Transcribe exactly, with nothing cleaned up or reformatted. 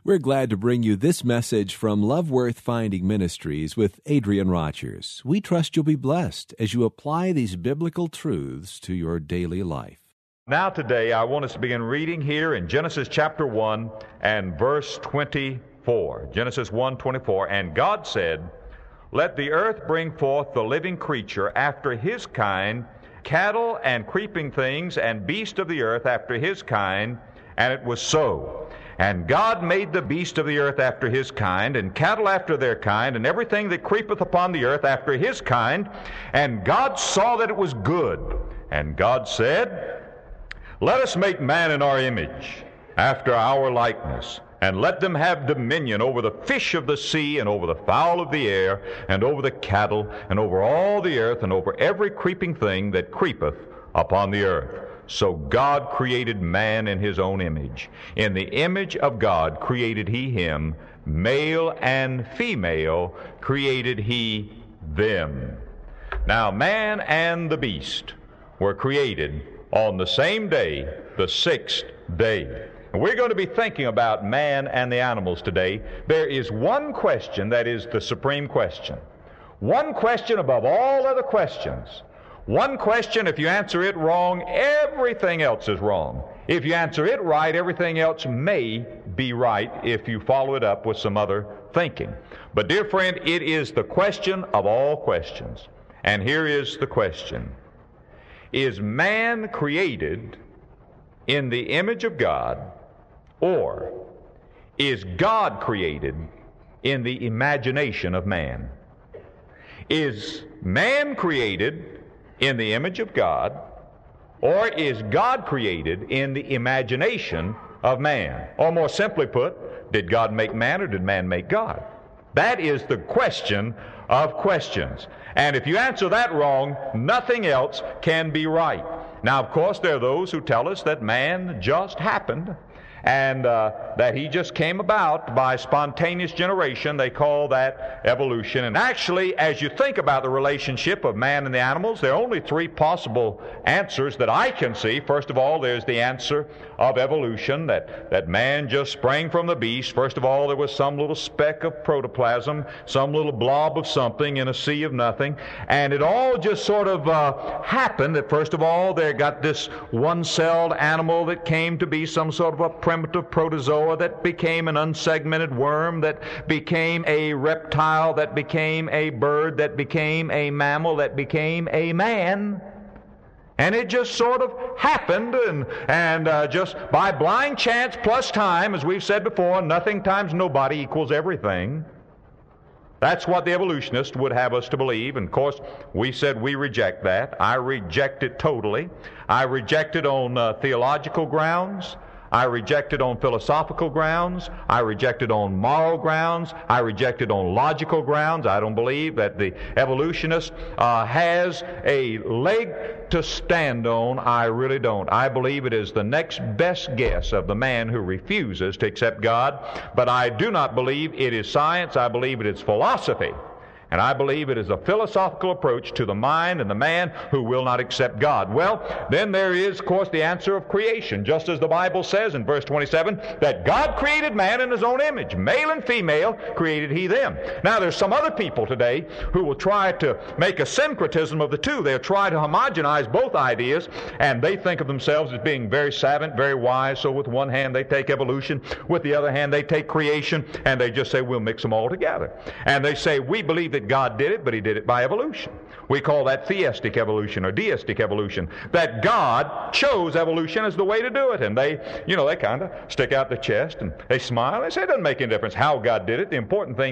We're glad to bring you this message from Love Worth Finding Ministries with Adrian Rogers. We trust you'll be blessed as you apply these biblical truths to your daily life. Now today I want us to begin reading here in Genesis chapter one and verse twenty-four. Genesis one twenty-four. And God said, "Let the earth bring forth the living creature after his kind, cattle and creeping things and beasts of the earth after his kind." And it was so. And God made the beast of the earth after his kind, and cattle after their kind, and everything that creepeth upon the earth after his kind. And God saw that it was good. And God said, "Let us make man in our image, after our likeness, and let them have dominion over the fish of the sea, and over the fowl of the air, and over the cattle, and over all the earth, and over every creeping thing that creepeth upon the earth." So God created man in his own image. In the image of God created he him, male and female created he them. Now man and the beast were created on the same day, the sixth day. And we're going to be thinking about man and the animals today. There is one question that is the supreme question. One question above all other questions. One question, if you answer it wrong, everything else is wrong. If you answer it right, everything else may be right if you follow it up with some other thinking. But dear friend, it is the question of all questions. And here is the question. Is man created in the image of God, or is God created in the imagination of man? Is man created in the image of God, or is God created in the imagination of man? Or more simply put, did God make man, or did man make God? That is the question of questions. And if you answer that wrong, nothing else can be right. Now, of course, there are those who tell us that man just happened, and uh, that he just came about by spontaneous generation. They call that evolution. And actually, as you think about the relationship of man and the animals, there are only three possible answers that I can see. First of all, there's the answer of evolution, that, that man just sprang from the beast. First of all, there was some little speck of protoplasm, some little blob of something in a sea of nothing. And it all just sort of uh, happened that, first of all, there got this one-celled animal that came to be some sort of a primitive protozoa that became an unsegmented worm, that became a reptile, that became a bird, that became a mammal, that became a man. And it just sort of happened, and, and uh, just by blind chance plus time, as we've said before, nothing times nobody equals everything. That's what the evolutionists would have us to believe. And of course, we said we reject that. I reject it totally. I reject it on uh, theological grounds. I reject it on philosophical grounds. I reject it on moral grounds. I reject it on logical grounds. I don't believe that the evolutionist uh, has a leg to stand on. I really don't. I believe it is the next best guess of the man who refuses to accept God. But I do not believe it is science. I believe it is philosophy. And I believe it is a philosophical approach to the mind and the man who will not accept God. Well, then there is, of course, the answer of creation, just as the Bible says in verse twenty-seven, that God created man in his own image. Male and female created he them. Now, there's some other people today who will try to make a syncretism of the two. They'll try to homogenize both ideas, and they think of themselves as being very savant, very wise. So with one hand, they take evolution. With the other hand, they take creation, and they just say, we'll mix them all together. And they say, we believe that God did it, but he did it by evolution. We call that theistic evolution or deistic evolution, that God chose evolution as the way to do it. And they, you know, they kind of stick out their chest and they smile. They say it doesn't make any difference how God did it. The important thing